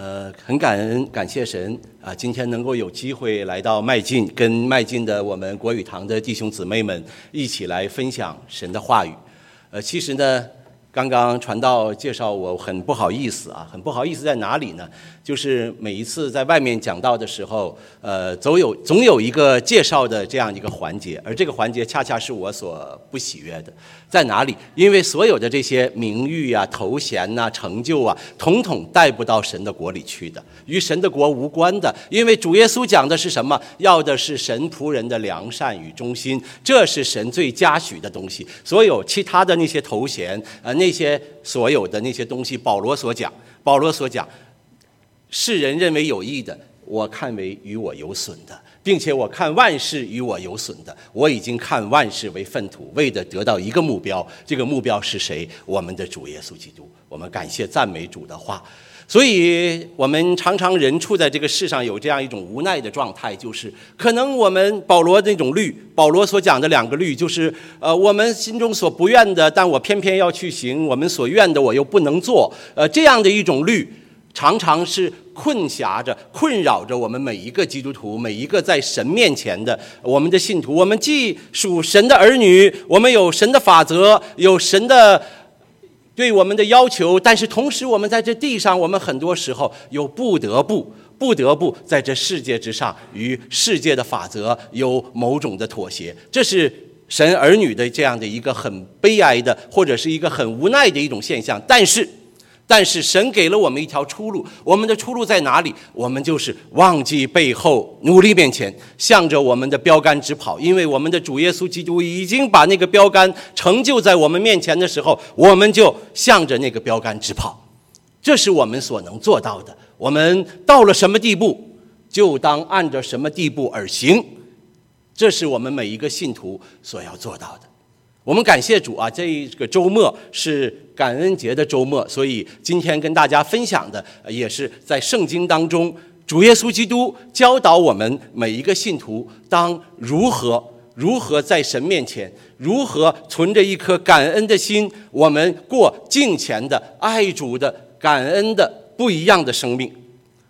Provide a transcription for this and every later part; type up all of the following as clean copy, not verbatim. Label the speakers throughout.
Speaker 1: 很感恩，感谢神啊！今天能够有机会来到麦进，跟麦进的我们国语堂的弟兄姊妹们一起来分享神的话语。其实呢，刚刚传道介绍我很不好意思啊，很不好意思在哪里呢？就是每一次在外面讲道的时候，总有一个介绍的这样一个环节，而这个环节恰恰是我所不喜悦的。在哪里？因为所有的这些名誉啊、头衔啊、成就啊，统统带不到神的国里去的，与神的国无关的。因为主耶稣讲的是什么？要的是神仆人的良善与忠心，这是神最嘉许的东西。所有其他的那些头衔那些所有的那些东西，保罗所讲，世人认为有益的，我看为与我有损的，并且我看万事与我有损的，我已经看万事为粪土，为的得到一个目标，这个目标是谁？我们的主耶稣基督。我们感谢赞美主的话。所以我们常常人处在这个世上有这样一种无奈的状态，就是可能我们保罗那种律，保罗所讲的两个律，就是我们心中所不愿的，但我偏偏要去行；我们所愿的，我又不能做。这样的一种律，常常是困扰着我们每一个基督徒，每一个在神面前的我们的信徒。我们既属神的儿女，我们有神的法则，有神的对我们的要求，但是同时我们在这地上，我们很多时候又不得不在这世界之上与世界的法则有某种的妥协。这是神儿女的这样的一个很悲哀的，或者是一个很无奈的一种现象。但是神给了我们一条出路，我们的出路在哪里？我们就是忘记背后，努力面前，向着我们的标杆直跑。因为我们的主耶稣基督已经把那个标杆成就在我们面前的时候，我们就向着那个标杆直跑。这是我们所能做到的。我们到了什么地步，就当按着什么地步而行。这是我们每一个信徒所要做到的。我们感谢主啊，这个周末是感恩节的周末，所以今天跟大家分享的也是在圣经当中，主耶稣基督教导我们每一个信徒当如何在神面前，如何存着一颗感恩的心，我们过敬虔的、爱主的、感恩的不一样的生命。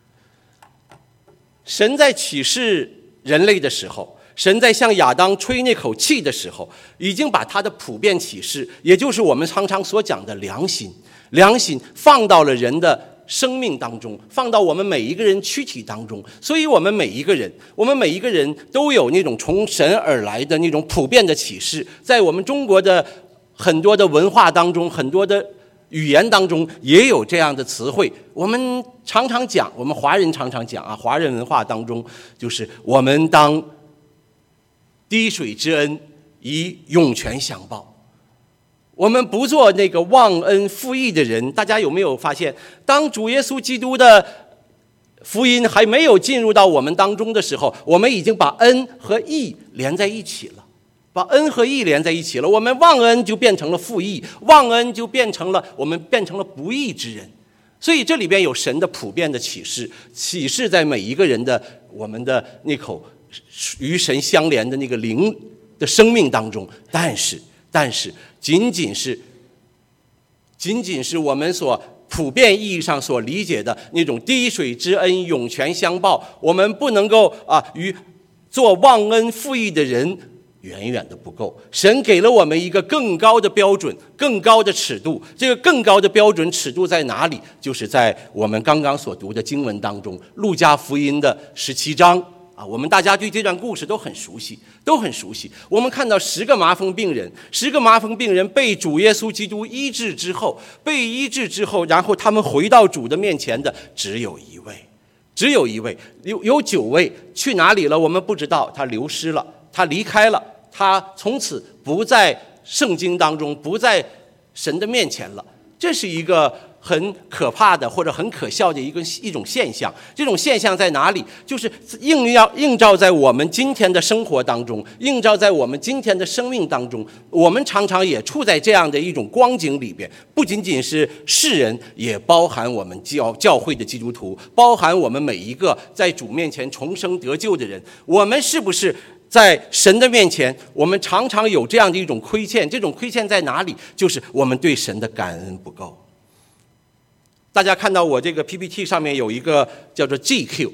Speaker 1: 神在启示人类的时候，神在向亚当吹那口气的时候，已经把他的普遍启示，也就是我们常常所讲的良心放到了人的生命当中，放到我们每一个人躯体当中。所以我们每一个人都有那种从神而来的那种普遍的启示。在我们中国的很多的文化当中，很多的语言当中也有这样的词汇。我们常常讲，我们华人常常讲啊，华人文化当中就是我们当滴水之恩以涌泉相报。我们不做那个忘恩负义的人。大家有没有发现，当主耶稣基督的福音还没有进入到我们当中的时候，我们已经把恩和义连在一起了。我们忘恩就变成了负义，忘恩就变成了不义之人。所以这里边有神的普遍的启示在每一个人的我们的那口与神相连的那个灵的生命当中。但是仅仅是我们所普遍意义上所理解的那种滴水之恩涌泉相报，我们不能够与做忘恩负义的人远远的不够。神给了我们一个更高的标准，更高的尺度。这个更高的标准尺度在哪里？就是在我们刚刚所读的经文当中，路加福音的17章我们大家对这段故事都很熟悉。我们看到10个麻风病人被主耶稣基督医治之后，然后他们回到主的面前的只有一位，有9位去哪里了？我们不知道，他流失了，他离开了，他从此不在圣经当中，不在神的面前了。这是一个很可怕的或者很可笑的一种现象。这种现象在哪里？就是映照在我们今天的生活当中，映照在我们今天的生命当中。我们常常也处在这样的一种光景里边，不仅仅是世人，也包含我们教会的基督徒，包含我们每一个在主面前重生得救的人。我们是不是在神的面前，我们常常有这样的一种亏欠？这种亏欠在哪里？就是我们对神的感恩不够。 大家看到我这个 PPT 上面有一个叫做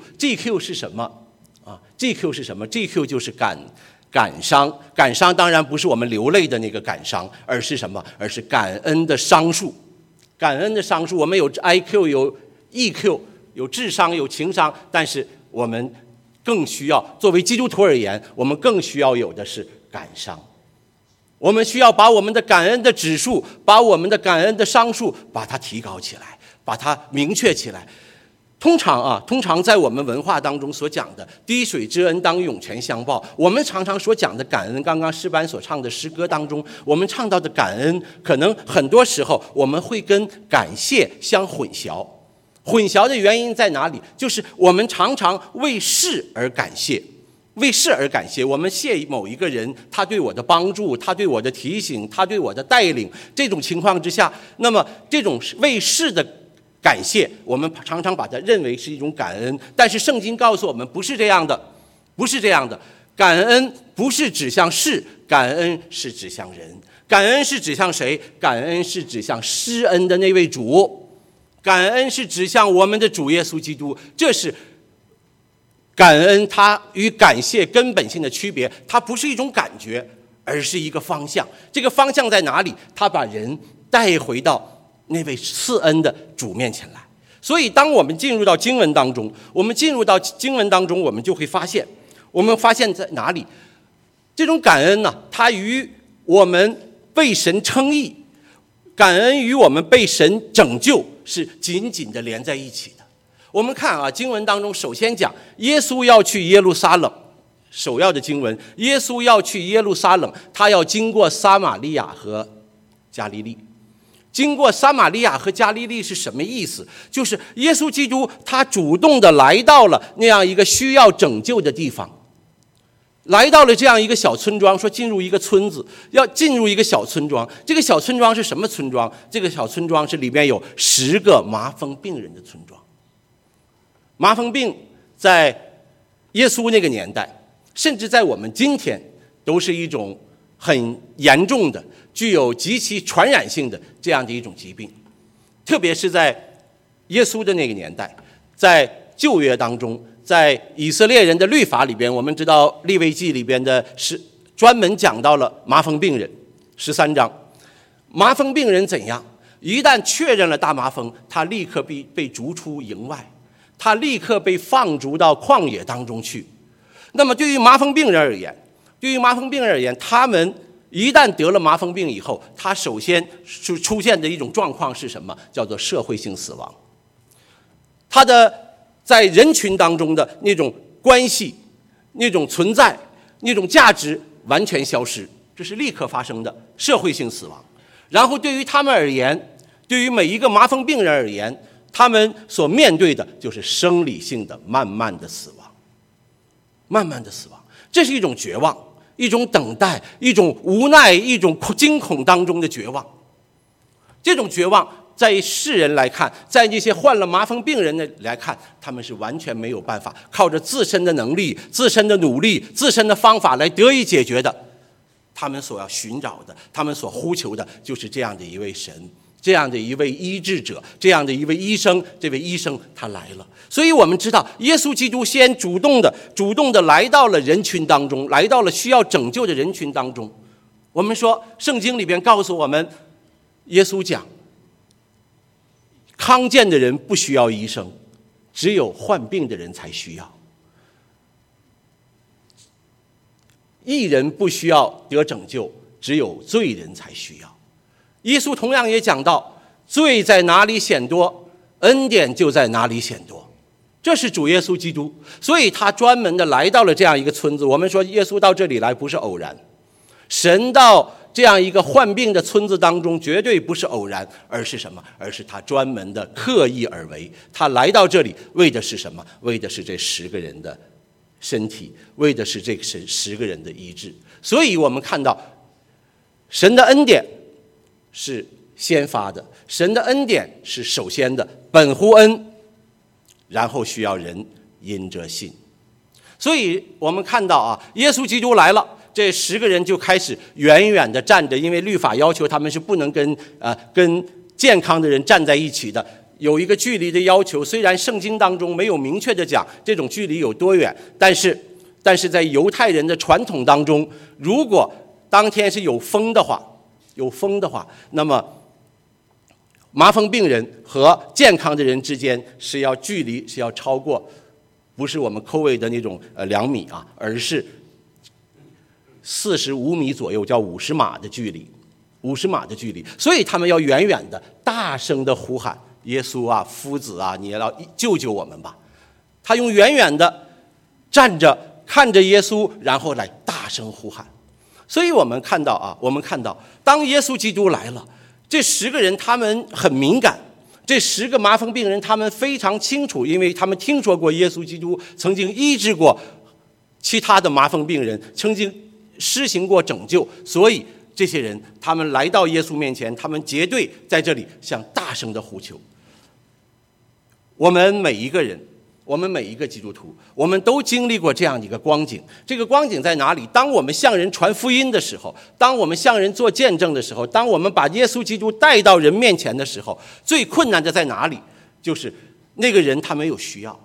Speaker 1: GQ 是什么啊 ？GQ 是什么 ？GQ 就是感伤，感伤当然不是我们流泪的那个感伤，而是什么？而是感恩的商数，感恩的商数。我们有 IQ， 有 EQ， 有智商，有情商，但是我们更需要，作为基督徒而言，我们更需要有的是感伤。我们需要把我们的感恩的指数，把我们的感恩的商数，把它提高起来，把它明确起来。通常在我们文化当中所讲的滴水之恩当涌泉相报，我们常常所讲的感恩，刚刚诗班所唱的诗歌当中，我们唱到的感恩，可能很多时候我们会跟感谢相混淆。混淆的原因在哪里？就是我们常常为事而感谢，为事而感谢。我们谢某一个人，他对我的帮助，他对我的提醒，他对我的带领，这种情况之下，那么这种为事的感谢，我们常常把它认为是一种感恩，但是圣经告诉我们不是这样的，不是这样的。感恩不是指向事，感恩是指向人。感恩是指向谁？感恩是指向施恩的那位主，感恩是指向我们的主耶稣基督。这是感恩它与感谢根本性的区别，它不是一种感觉，而是一个方向。这个方向在哪里？它把人带回到那位赐恩的主面前来。所以当我们进入到经文当中，我们就会发现，我们发现在哪里？这种感恩呢，它与我们被神称义，感恩与我们被神拯救是紧紧的连在一起的。我们看啊，经文当中首先讲耶稣要去耶路撒冷，首要的经文，耶稣要去耶路撒冷，他要经过撒玛利亚和加利利。经过撒玛利亚和加利利是什么意思？就是耶稣基督他主动的来到了那样一个需要拯救的地方，来到了这样一个小村庄，说进入一个村子，要进入一个小村庄。这个小村庄是什么村庄？这个小村庄是里面有10个麻风病人的村庄。麻风病在耶稣那个年代，甚至在我们今天，都是一种很严重的、具有极其传染性的这样的一种疾病。特别是在耶稣的那个年代，在旧约当中，在以色列人的律法里边，我们知道利未记里边的是专门讲到了麻风病人13章。麻风病人怎样？一旦确认了大麻风，他立刻被逐出营外，他立刻被放逐到旷野当中去。那么对于麻风病人而言，他们一旦得了麻风病以后，他首先出现的一种状况是什么？叫做社会性死亡。他的在人群当中的那种关系、那种存在、那种价值完全消失，这是立刻发生的社会性死亡。然后对于他们而言，对于每一个麻风病人而言，他们所面对的就是生理性的慢慢的死亡，慢慢的死亡。这是一种绝望，一种等待，一种无奈，一种惊恐当中的绝望。这种绝望在世人来看，在那些患了麻风病人的来看，他们是完全没有办法靠着自身的能力、自身的努力、自身的方法来得以解决的。他们所要寻找的，他们所呼求的，就是这样的一位神，这样的一位医治者，这样的一位医生。这位医生他来了，所以我们知道耶稣基督先主动的来到了人群当中，来到了需要拯救的人群当中。我们说圣经里边告诉我们，耶稣讲康健的人不需要医生，只有患病的人才需要。义人不需要得拯救，只有罪人才需要。耶稣同样也讲到，罪在哪里显多，恩典就在哪里显多。这是主耶稣基督，所以他专门的来到了这样一个村子。我们说耶稣到这里来不是偶然，神到这样一个患病的村子当中绝对不是偶然，而是什么？而是他专门的刻意而为。他来到这里为的是什么？为的是这10个人的身体，为的是这10个人的医治。所以我们看到神的恩典是先发的，神的恩典是首先的，本乎恩，然后需要人因着信。所以我们看到啊，耶稣基督来了，这10个人就开始远远地站着，因为律法要求他们是不能跟健康的人站在一起的。 有一个距离的要求，虽然圣经当中没有明确的讲这种距离有多远，但是在犹太人的传统当中，如果当天是有风的话，那么麻风病人和健康的人之间距离是要超过，不是我们抠位的那种2米啊，而是45米左右，叫50码的距离，50码的距离。所以他们要远远的大声的呼喊：耶稣啊，夫子啊，你要救救我们吧！他用远远的站着看着耶稣，然后来大声呼喊。所以我们看到，当耶稣基督来了，这10个人他们很敏感，这10个麻风病人他们非常清楚，因为他们听说过耶稣基督曾经医治过其他的麻风病人，曾经施行过拯救，所以这些人他们来到耶稣面前，他们结队在这里向大声的呼求。我们每一个人，我们每一个基督徒，我们都经历过这样一个光景。这个光景在哪里？当我们向人传福音的时候，当我们向人做见证的时候，当我们把耶稣基督带到人面前的时候，最困难的在哪里？就是那个人他没有需要，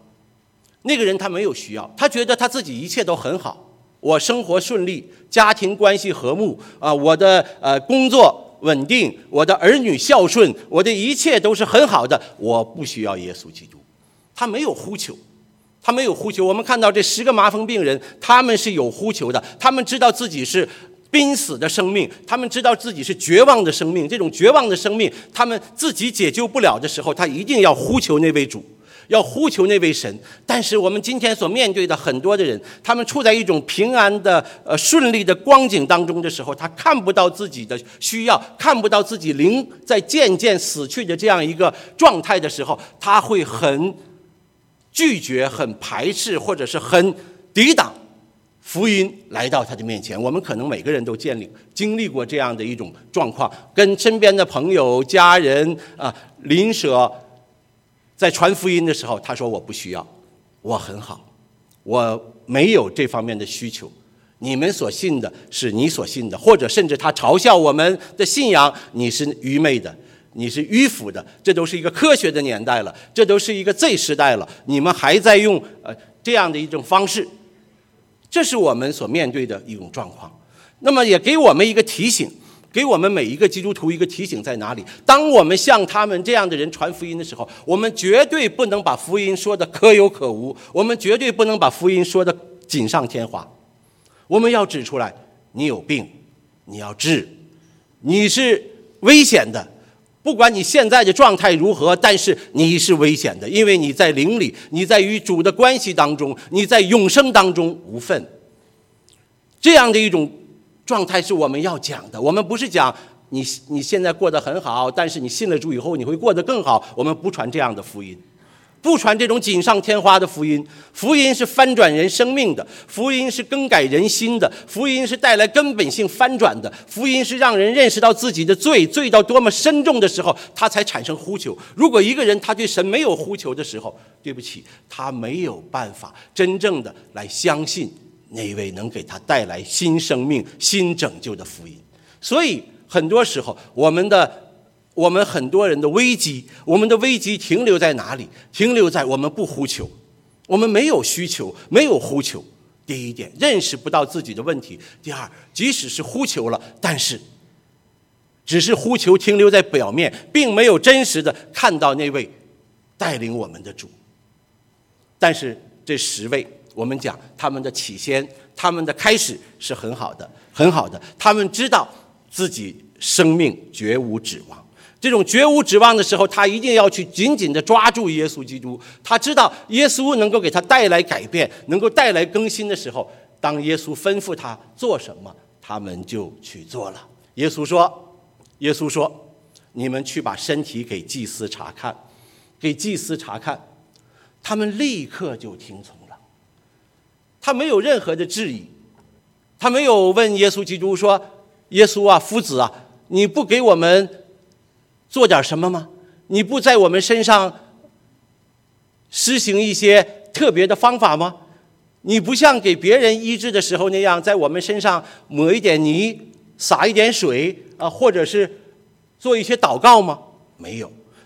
Speaker 1: 他觉得他自己一切都很好，我生活顺利，家庭关系和睦啊，我的工作稳定，我的儿女孝顺，我的一切都是很好的，我不需要耶稣基督。他没有呼求。我们看到这10个麻风病人，他们是有呼求的，他们知道自己是濒死的生命，他们知道自己是绝望的生命，这种绝望的生命，他们自己解救不了的时候，他一定要呼求那位主，要呼求那位神。但是我们今天所面对的很多的人，他们处在一种平安的顺利的光景当中的时候，他看不到自己的需要，看不到自己灵在渐渐死去的这样一个状态的时候，他会很拒绝、很排斥，或者是很抵挡福音来到他的面前。我们可能每个人都经历过这样的一种状况，跟身边的朋友、家人邻舍在传福音的时候，他说我不需要，我很好，我没有这方面的需求。你们所信的是你所信的，或者甚至他嘲笑我们的信仰，你是愚昧的，你是迂腐的，这都是一个科学的年代了，这都是一个 Z 时代了，你们还在用这样的一种方式，这是我们所面对的一种状况。那么也给我们一个提醒，给我们每一个基督徒一个提醒在哪里？当我们向他们这样的人传福音的时候，我们绝对不能把福音说的可有可无，我们绝对不能把福音说的锦上添花。我们要指出来，你有病，你要治，你是危险的，不管你现在的状态如何，但是你是危险的，因为你在灵里，你在与主的关系当中，你在永生当中无份。这样的一种状态是我们要讲的。我们不是讲你现在过得很好，但是你信了主以后你会过得更好，我们不传这样的福音，不传这种锦上添花的福音。福音是翻转人生命的，福音是更改人心的，福音是带来根本性翻转的，福音是让人认识到自己的罪到多么深重的时候，他才产生呼求。如果一个人他对神没有呼求的时候，对不起，他没有办法真正的来相信那位能给他带来新生命、新拯救的福音。所以很多时候我们很多人的危机，我们的危机停留在哪里？停留在我们不呼求，我们没有需求，没有呼求。第一点，认识不到自己的问题；第二，即使是呼求了，但是只是呼求停留在表面，并没有真实的看到那位带领我们的主。但是这10位，我们讲他们的起先，他们的开始是很好的，很好的。他们知道自己生命绝无指望，这种绝无指望的时候，他一定要去紧紧地抓住耶稣基督。他知道耶稣能够给他带来改变，能够带来更新的时候，当耶稣吩咐他做什么，他们就去做了。耶稣说，你们去把身体给祭司查看，给祭司查看。他们立刻就听从了，他没有任何的质疑，他没有问耶稣基督说，耶稣啊，夫子啊，你不给我们做点什么吗？你不在我们身上施行一些特别的方法吗？你不像给别人医治的时候那样，在我们身上抹一点泥，撒一点水啊，或者是做一些祷告吗？没有。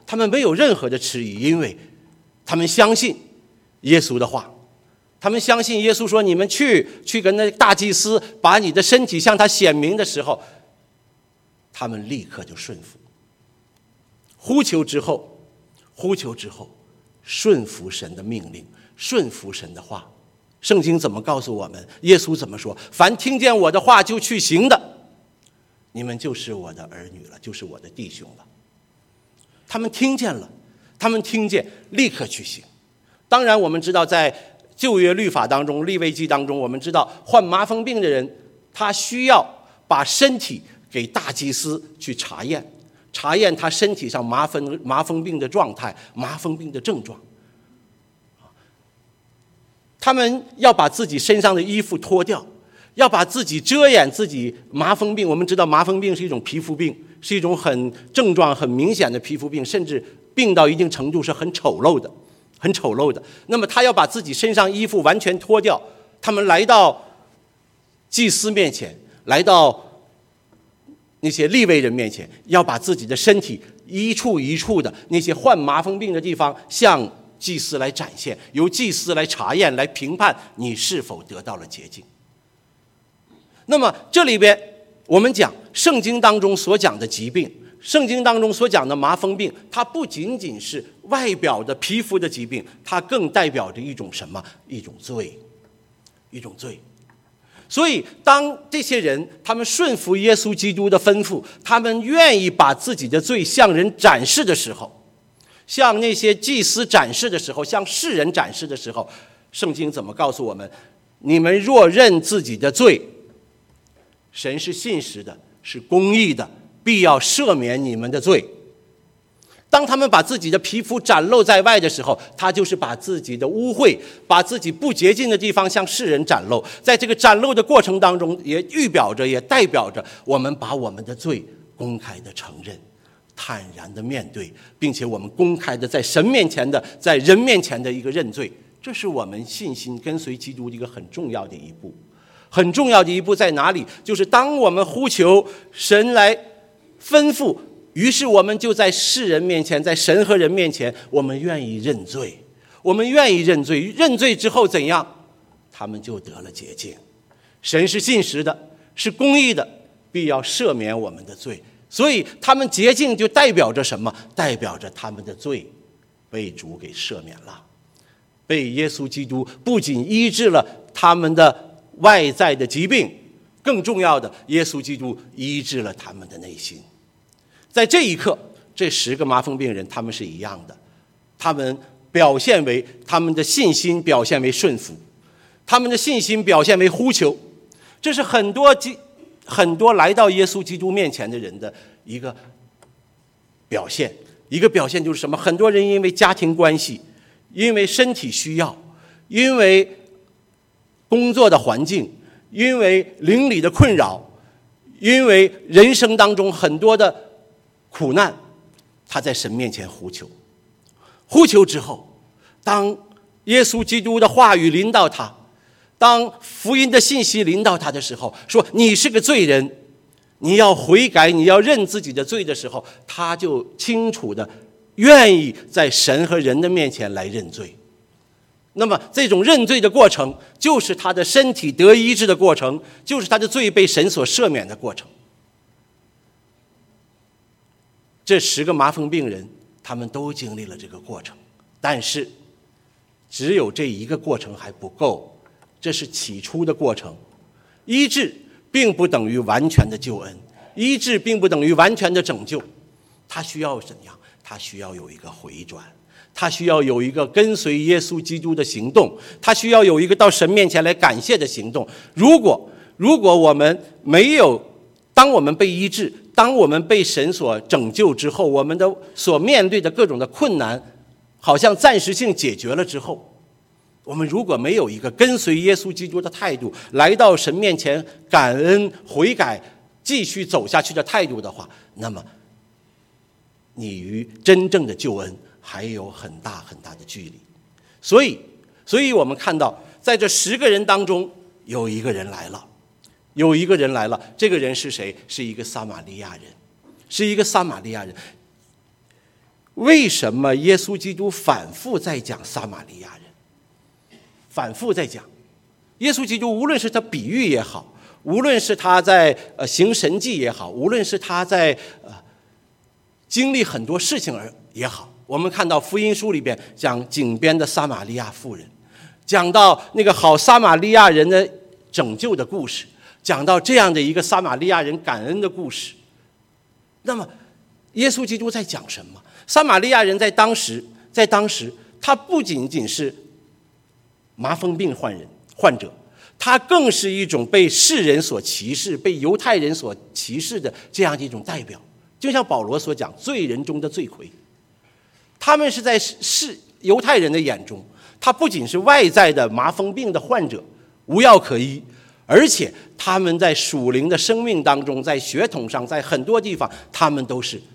Speaker 1: 他们没有任何的迟疑，因为他们相信耶稣的话，他们相信耶稣说你们去跟那大祭司把你的身体向他显明的时候，他们立刻就顺服。呼求之后顺服神的命令，顺服神的话。圣经怎么告诉我们？耶稣怎么说？凡听见我的话就去行的，你们就是我的儿女了，就是我的弟兄了。他们听见了，立刻去行。当然我们知道在旧约律法当中，利未记当中，我们知道患麻风病的人，他需要把身体给大祭司去查验他身体上麻风病的状态，麻风病的症状。他们要把自己身上的衣服脱掉，要把自己遮掩自己麻风病。我们知道麻风病是一种皮肤病，是一种症状很明显的皮肤病，甚至病到一定程度是很丑陋的。那么他要把自己身上衣服完全脱掉，他们来到祭司面前，来到那些利未人面前，要把自己的身体一处一处的那些患麻风病的地方向祭司来展现，由祭司来查验，来评判你是否得到了洁净。那么这里边我们讲圣经当中所讲的疾病，圣经当中所讲的麻风病，它不仅仅是外表的皮肤的疾病，它更代表着一种什么？一种罪。所以当这些人他们顺服耶稣基督的吩咐，他们愿意把自己的罪向人展示的时候，向那些祭司展示的时候，向世人展示的时候，圣经怎么告诉我们？你们若认自己的罪，神是信实的，是公义的，必要赦免你们的罪。当他们把自己的皮肤展露在外的时候，他就是把自己的污秽，把自己不洁净的地方向世人展露。在这个展露的过程当中，也预表着，也代表着我们把我们的罪公开的承认，坦然的面对，并且我们公开的在神面前的，在人面前的一个认罪。这是我们信心跟随基督的一个很重要的一步。很重要的一步在哪里？就是当我们呼求神来吩咐，于是我们就在世人面前，在神和人面前，我们愿意认罪。认罪之后怎样？他们就得了洁净。神是信实的，是公义的，必要赦免我们的罪。所以他们洁净就代表着什么？代表着他们的罪被主给赦免了，被耶稣基督不仅医治了他们的外在的疾病，更重要的，耶稣基督医治了他们的内心。在这一刻，这10个麻风病人他们是一样的，他们表现为他们的信心表现为顺服，他们的信心表现为呼求。这是很多来到耶稣基督面前的人的一个表现。一个表现就是什么？很多人因为家庭关系，因为身体需要，因为工作的环境，因为邻里的困扰，因为人生当中很多的苦难，他在神面前呼求。呼求之后，当耶稣基督的话语临到他，当福音的信息临到他的时候，说你是个罪人，你要悔改，你要认自己的罪的时候，他就清楚的愿意在神和人的面前来认罪。那么这种认罪的过程，就是他的身体得医治的过程，就是他的罪被神所赦免的过程。这10个麻风病人他们都经历了这个过程，但是只有这一个过程还不够，这是起初的过程。医治并不等于完全的救恩，医治并不等于完全的拯救，他需要怎样？他需要有一个回转，他需要有一个跟随耶稣基督的行动，他需要有一个到神面前来感谢的行动。如果我们没有，当我们被医治，当我们被神所拯救之后，我们的所面对的各种的困难好像暂时性解决了之后，我们如果没有一个跟随耶稣基督的态度，来到神面前感恩悔改继续走下去的态度的话，那么你与真正的救恩还有很大很大的距离。所以我们看到在这10个人当中，有一个人来了，这个人是谁？是一个撒玛利亚人。 为什么耶稣基督反复在讲撒玛利亚人？反复在讲，耶稣基督无论是他比喻也好，无论是他在行神迹也好，无论是他在经历很多事情也好，我们看到福音书里边讲井边的撒玛利亚妇人，讲到那个好撒玛利亚人的拯救的故事，讲到这样的一个撒玛利亚人感恩的故事。那么耶稣基督在讲什么？撒玛利亚人在当时他不仅仅是麻风病患者，他更是一种被世人所歧视、被犹太人所歧视的这样的一种代表。就像保罗所讲，罪人中的罪魁。他们是在犹太人的眼中，他不仅是外在的麻风病的患者，无药可医，而且他们在属灵的生命当中，在血统上，在很多地方，他们都是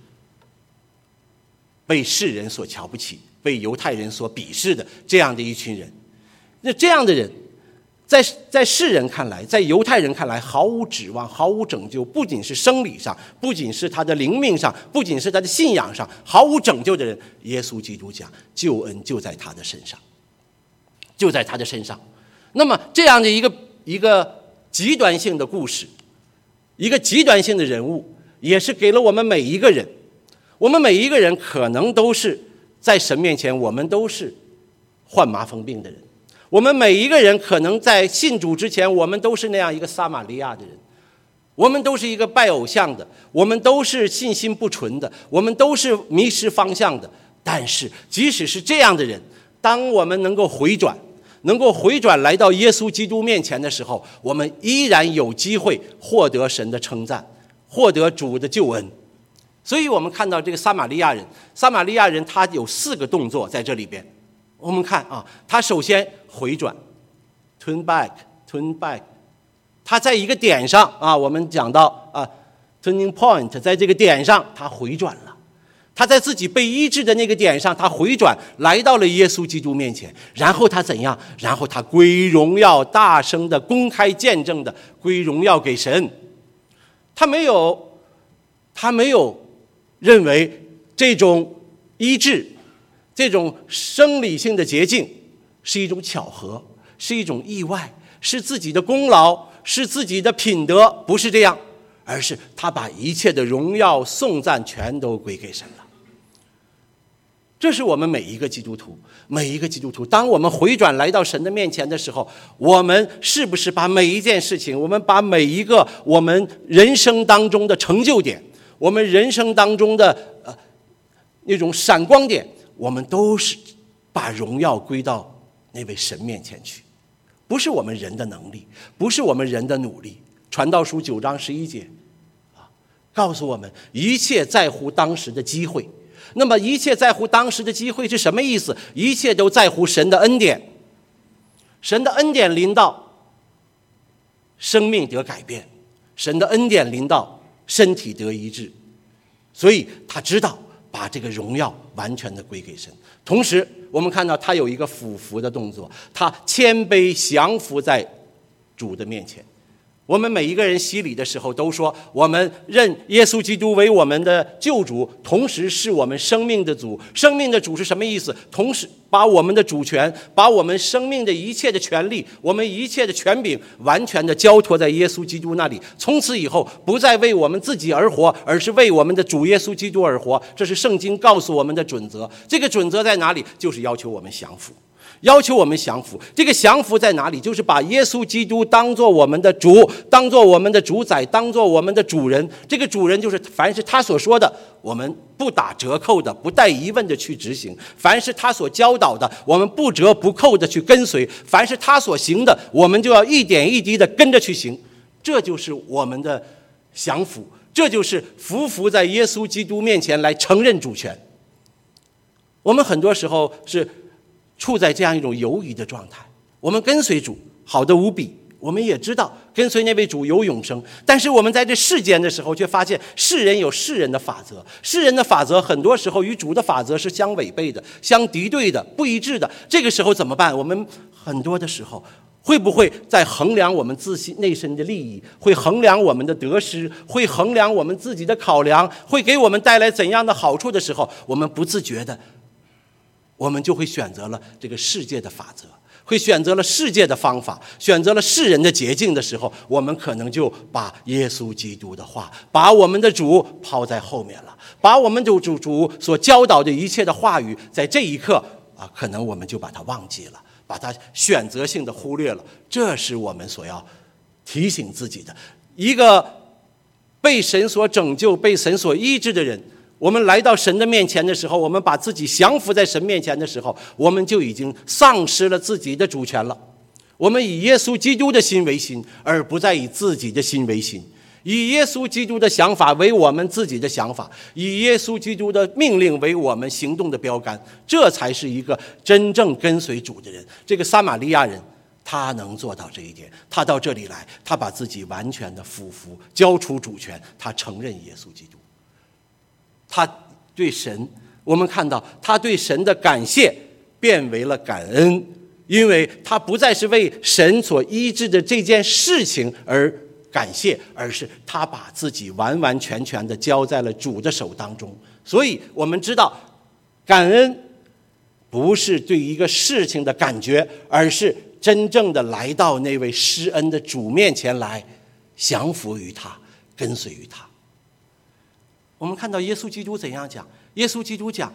Speaker 1: 被世人所瞧不起、被犹太人所鄙视的这样的一群人。那这样的人在世人看来，在犹太人看来毫无指望、毫无拯救，不仅是生理上，不仅是他的灵命上，不仅是他的信仰上毫无拯救的人，耶稣基督讲救恩就在他的身上，就在他的身上。那么这样的一个极端性的故事，一个极端性的人物，也是给了我们每一个人。我们每一个人可能都是在神面前，我们都是患麻风病的人。我们每一个人可能在信主之前，我们都是那样一个撒玛利亚的人，我们都是一个拜偶像的，我们都是信心不纯的，我们都是迷失方向的。但是即使是这样的人，当我们能够回转来到耶稣基督面前的时候，我们依然有机会获得神的称赞，获得主的救恩。所以我们看到这个撒玛利亚人他有4个动作在这里边。我们看啊，他首先回转 turn back， 他在一个点上啊，我们讲到turning point， 在这个点上他回转了，他在自己被医治的那个点上他回转来到了耶稣基督面前，然后他怎样？然后他归荣耀，大声的公开见证的归荣耀给神。他没有认为这种医治，这种生理性的捷径是一种巧合，是一种意外，是自己的功劳，是自己的品德，不是这样，而是他把一切的荣耀颂赞全都归给神了。这是我们每一个基督徒，当我们回转来到神的面前的时候，我们是不是把每一件事情，我们把每一个我们人生当中的成就点，我们人生当中的那种闪光点，我们都是把荣耀归到那位神面前去，不是我们人的能力，不是我们人的努力。传道书9章11节告诉我们，一切在乎当时的机会。那么一切在乎当时的机会是什么意思？一切都在乎神的恩典。神的恩典临到，生命得改变；神的恩典临到，身体得医治。所以他知道把这个荣耀完全的归给神。同时我们看到他有一个俯伏的动作，他谦卑降服在主的面前。我们每一个人洗礼的时候都说，我们认耶稣基督为我们的救主，同时是我们生命的主。生命的主是什么意思？同时把我们的主权，把我们生命的一切的权利，我们一切的权柄完全的交托在耶稣基督那里。从此以后不再为我们自己而活，而是为我们的主耶稣基督而活。这是圣经告诉我们的准则。这个准则在哪里？就是要求我们降服。这个降服在哪里？就是把耶稣基督当作我们的主，当作我们的主宰，当作我们的主人。这个主人就是凡是他所说的，我们不打折扣的，不带疑问的去执行；凡是他所教导的，我们不折不扣的去跟随；凡是他所行的，我们就要一点一滴的跟着去行。这就是我们的降服，这就是服在耶稣基督面前来承认主权。我们很多时候是处在这样一种犹疑的状态，我们跟随主好得无比，我们也知道跟随那位主有永生，但是我们在这世间的时候却发现世人有世人的法则，世人的法则很多时候与主的法则是相违背的，相敌对的，不一致的。这个时候怎么办？我们很多的时候会不会在衡量我们自己内心的利益，会衡量我们的得失，会衡量我们自己的考量，会给我们带来怎样的好处的时候，我们不自觉的，我们就会选择了这个世界的法则，会选择了世界的方法，选择了世人的捷径的时候，我们可能就把耶稣基督的话，把我们的主抛在后面了，把我们主所教导的一切的话语，在这一刻可能我们就把它忘记了，把它选择性的忽略了。这是我们所要提醒自己的。一个被神所拯救、被神所医治的人，我们来到神的面前的时候，我们把自己降服在神面前的时候，我们就已经丧失了自己的主权了。我们以耶稣基督的心为心，而不再以自己的心为心，以耶稣基督的想法为我们自己的想法，以耶稣基督的命令为我们行动的标杆，这才是一个真正跟随主的人。这个撒玛利亚人他能做到这一点，他到这里来，他把自己完全的俯伏，交出主权，他承认耶稣基督。他对神，我们看到他对神的感谢变为了感恩，因为他不再是为神所医治的这件事情而感谢，而是他把自己完完全全的交在了主的手当中。所以我们知道，感恩不是对一个事情的感觉，而是真正的来到那位施恩的主面前来，降服于他，跟随于他。我们看到耶稣基督怎样讲？耶稣基督讲，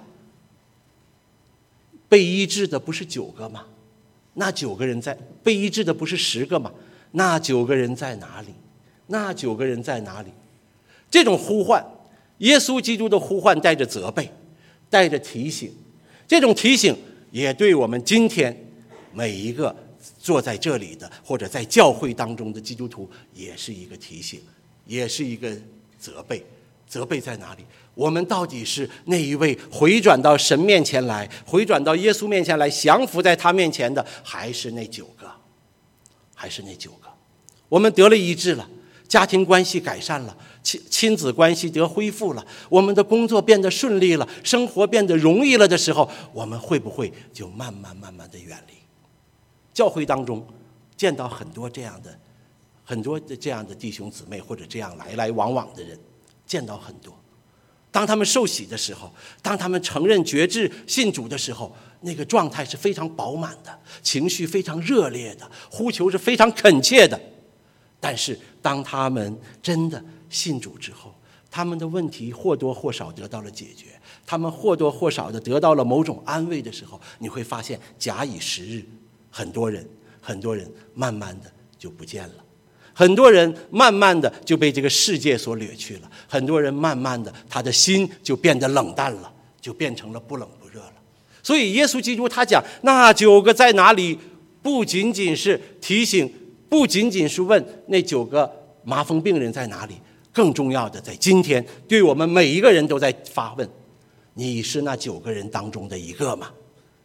Speaker 1: 被医治的不是9个吗？那9个人在，被医治的不是10个吗？那9个人在哪里？那9个人在哪里？这种呼唤，耶稣基督的呼唤带着责备，带着提醒。这种提醒也对我们今天每一个坐在这里的或者在教会当中的基督徒也是一个提醒，也是一个责备。责备在哪里？我们到底是那一位回转到神面前来，回转到耶稣面前来，降服在他面前的，还是那9个？还是那9个？我们得了医治了，家庭关系改善了，亲子关系得恢复了，我们的工作变得顺利了，生活变得容易了的时候，我们会不会就慢慢的远离？教会当中见到很多这样的弟兄姊妹，或者这样来来往往的人，见到很多。当他们受洗的时候，当他们承认决志信主的时候，那个状态是非常饱满的，情绪非常热烈的，呼求是非常恳切的。但是当他们真的信主之后，他们的问题或多或少得到了解决，他们或多或少的得到了某种安慰的时候，你会发现假以时日，很多人慢慢的就不见了，很多人慢慢的就被这个世界所掠去了，很多人慢慢的他的心就变得冷淡了，就变成了不冷不热了。所以耶稣基督他讲那9个在哪里，不仅仅是提醒，不仅仅是问那9个麻风病人在哪里，更重要的在今天对我们每一个人都在发问，你是那9个人当中的一个吗？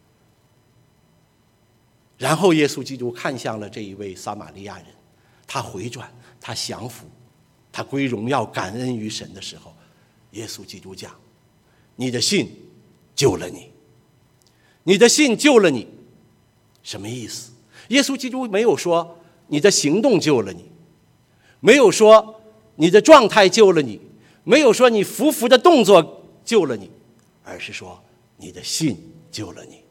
Speaker 1: 然后耶稣基督看向了这一位撒玛利亚人，他回转，他降服，他归荣耀感恩于神的时候，耶稣基督讲，你的信救了你，你的信救了你。什么意思？耶稣基督没有说你的行动救了你，没有说你的状态救了你，没有说你服服的动作救了你，而是说你的信救了你。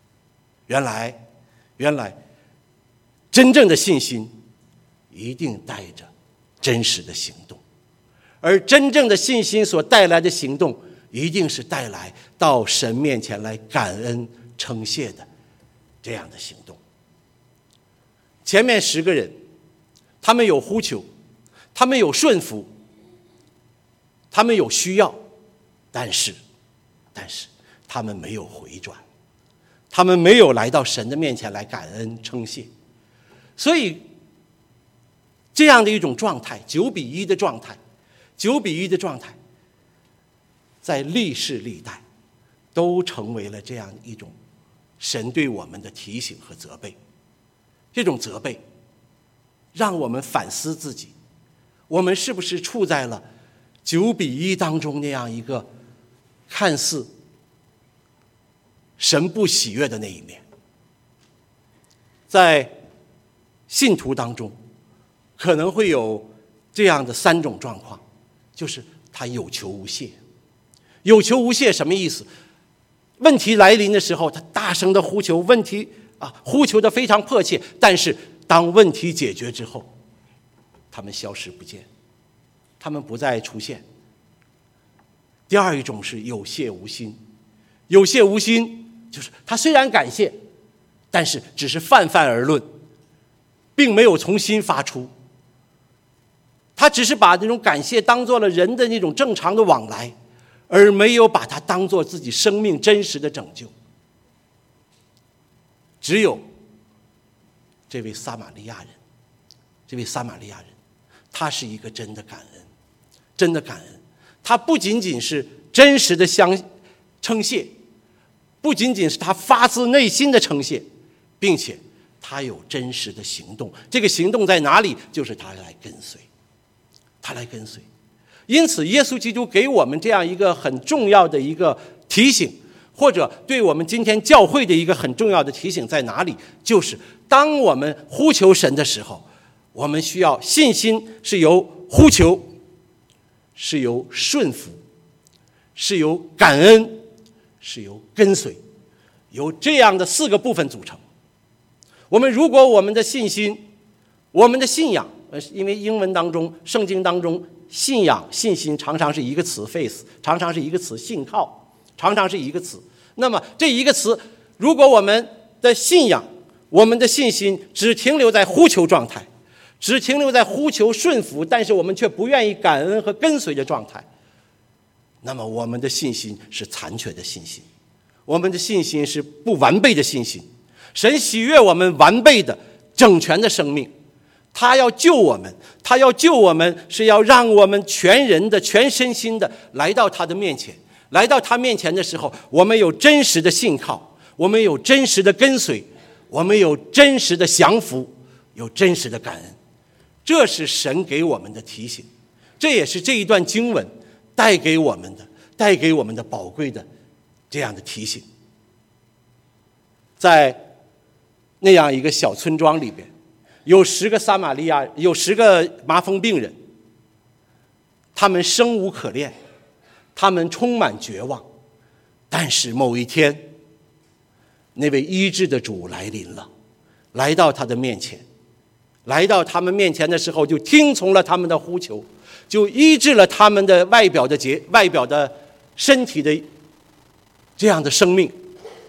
Speaker 1: 原来真正的信心一定带着真实的行动，而真正的信心所带来的行动一定是带来到神面前来感恩称谢的这样的行动。前面10个人，他们有呼求，他们有顺服，他们有需要，但是他们没有回转，他们没有来到神的面前来感恩称谢。所以这样的一种状态，9-1的状态，9-1的状态，在历世历代都成为了这样一种神对我们的提醒和责备。这种责备让我们反思自己，我们是不是处在了9-1当中那样一个看似神不喜悦的那一面。在信徒当中可能会有这样的3种状况，就是他有求无谢。有求无谢什么意思？问题来临的时候，他大声的呼求，呼求的非常迫切，但是当问题解决之后，他们消失不见，他们不再出现。第二一种是有谢无心。有谢无心就是他虽然感谢，但是只是泛泛而论，并没有从心发出。他只是把这种感谢当作了人的那种正常的往来，而没有把它当作自己生命真实的拯救。只有这位撒玛利亚人，他是一个真的感恩。他不仅仅是真实的称谢，不仅仅是他发自内心的称谢，并且他有真实的行动。这个行动在哪里？就是他来跟随。因此耶稣基督给我们这样一个很重要的一个提醒，或者对我们今天教会的一个很重要的提醒在哪里？就是当我们呼求神的时候，我们需要信心是由呼求，是由顺服，是由感恩，是由跟随，由这样的4个部分组成。如果我们的信心，我们的信仰，因为英文当中圣经当中信仰信心常常是一个词 faith， 常常是一个词信靠，常常是一个词。那么这一个词，如果我们的信仰，我们的信心只停留在呼求状态，只停留在呼求顺服，但是我们却不愿意感恩和跟随的状态，那么我们的信心是残缺的信心，我们的信心是不完备的信心。神喜悦我们完备的整全的生命，他要救我们，是要让我们全人的全身心的来到他的面前。来到他面前的时候，我们有真实的信靠，我们有真实的跟随，我们有真实的降服，有真实的感恩。这是神给我们的提醒，这也是这一段经文带给我们的宝贵的这样的提醒。在那样一个小村庄里边，有10个麻风病人，他们生无可恋，他们充满绝望。但是某一天，那位医治的主来临了，来到他的面前，来到他们面前的时候，就听从了他们的呼求，就医治了他们的外表的身体的这样的生命。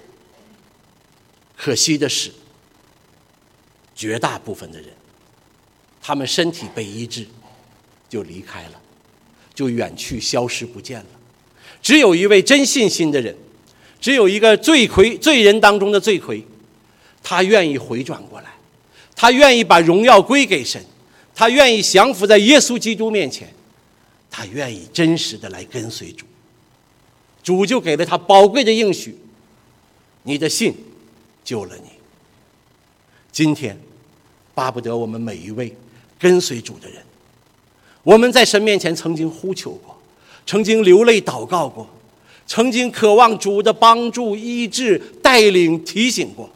Speaker 1: 可惜的是，绝大部分的人，他们身体被医治，就离开了，就远去，消失不见了。只有一位真信心的人，只有一个罪人当中的罪魁，他愿意回转过来，他愿意把荣耀归给神，他愿意降服在耶稣基督面前，他愿意真实的来跟随主。主就给了他宝贵的应许，你的信救了你。今天巴不得我们每一位跟随主的人，我们在神面前曾经呼求过，曾经流泪祷告过，曾经渴望主的帮助、医治、带领、提醒过。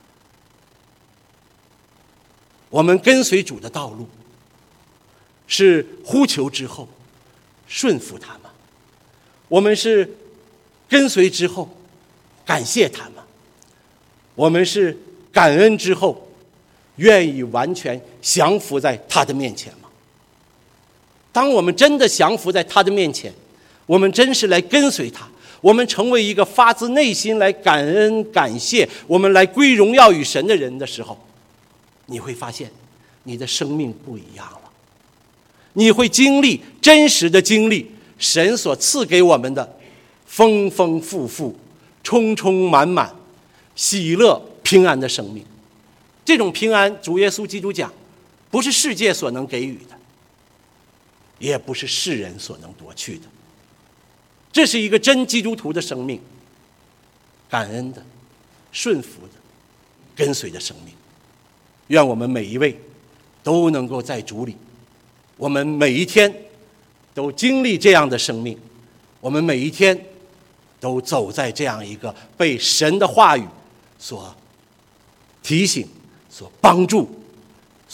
Speaker 1: 我们跟随主的道路是呼求之后顺服他吗？我们是跟随之后感谢他吗？我们是感恩之后愿意完全降服在他的面前吗？当我们真的降服在他的面前，我们真是来跟随他，我们成为一个发自内心来感恩感谢，我们来归荣耀与神的人的时候，你会发现你的生命不一样了。你会真实的经历神所赐给我们的丰丰富富、充充满满、喜乐平安的生命。这种平安，主耶稣基督讲，不是世界所能给予的，也不是世人所能夺去的。这是一个真基督徒的生命，感恩的、顺服的、跟随的生命。愿我们每一位都能够在主里，我们每一天都经历这样的生命，我们每一天都走在这样一个被神的话语所提醒、所帮助、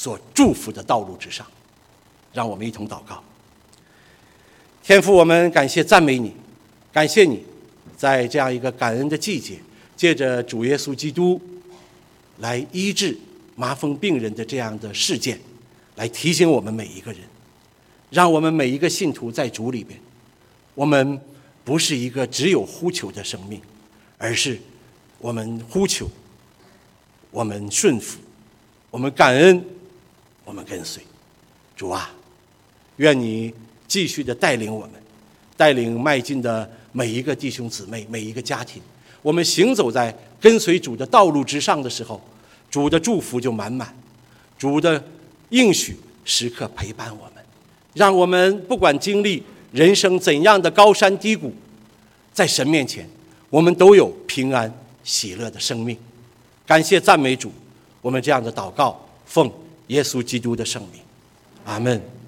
Speaker 1: 所祝福的道路之上。让我们一同祷告。天父，我们感谢赞美你，感谢你在这样一个感恩的季节，借着主耶稣基督来医治麻风病人的这样的事件，来提醒我们每一个人，让我们每一个信徒在主里边，我们不是一个只有呼求的生命，而是我们呼求，我们顺服，我们感恩，我们跟随。主啊，愿你继续的带领我们，带领迈进的每一个弟兄姊妹，每一个家庭。我们行走在跟随主的道路之上的时候，主的祝福就满满，主的应许时刻陪伴我们，让我们不管经历人生怎样的高山低谷，在神面前我们都有平安喜乐的生命。感谢赞美主，我们这样的祷告奉耶稣基督的圣名，阿们。